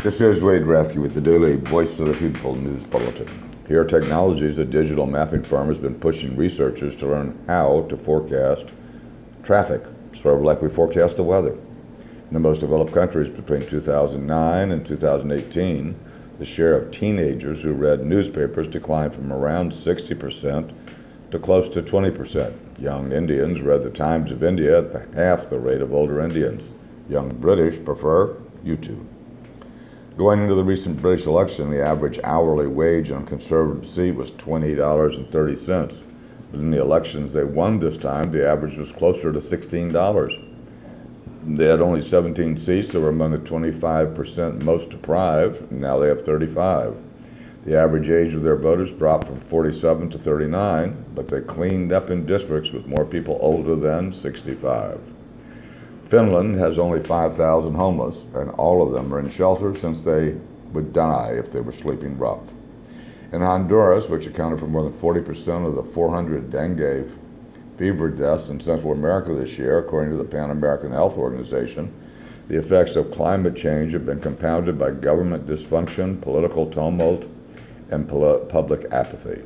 This is Wade Rathke with the Daily Voice of the People News Bulletin. Here Technologies, a digital mapping firm, has been pushing researchers to learn how to forecast traffic, sort of like we forecast the weather. In the most developed countries between 2009 and 2018, the share of teenagers who read newspapers declined from around 60% to close to 20%. Young Indians read the Times of India at half the rate of older Indians. Young British prefer YouTube. Going into the recent British election, the average hourly wage on a Conservative seat was $20.30. But in the elections they won this time, the average was closer to $16. They had only 17 seats that were among the 25% most deprived, and now they have 35. The average age of their voters dropped from 47 to 39, but they cleaned up in districts with more people older than 65. Finland has only 5,000 homeless, and all of them are in shelter since they would die if they were sleeping rough. In Honduras, which accounted for more than 40% of the 400 dengue fever deaths in Central America this year, according to the Pan American Health Organization, the effects of climate change have been compounded by government dysfunction, political tumult, and public apathy.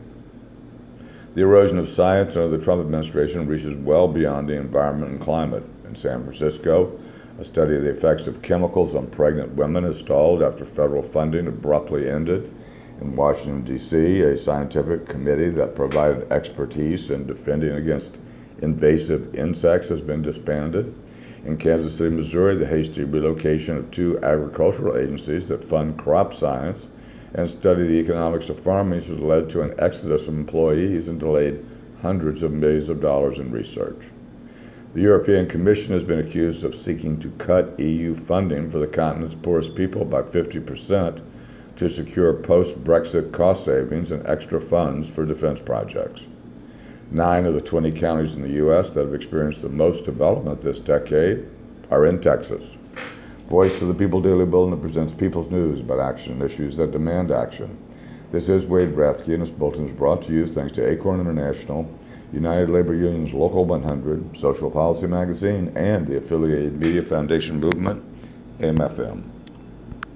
The erosion of science under the Trump administration reaches well beyond the environment and climate. In San Francisco, a study of the effects of chemicals on pregnant women has stalled after federal funding abruptly ended. In Washington, D.C., a scientific committee that provided expertise in defending against invasive insects has been disbanded. In Kansas City, Missouri, the hasty relocation of two agricultural agencies that fund crop science and study the economics of farming has led to an exodus of employees and delayed hundreds of millions of dollars in research. The European Commission has been accused of seeking to cut EU funding for the continent's poorest people by 50% to secure post-Brexit cost savings and extra funds for defense projects. 9 of the 20 counties in the U.S. that have experienced the most development this decade are in Texas. Voice of the People Daily Bulletin presents people's news about action and issues that demand action. This is Wade Rathke, and this bulletin is brought to you thanks to Acorn International, United Labor Union's Local 100, Social Policy Magazine, and the affiliated Media Foundation Movement, MFM.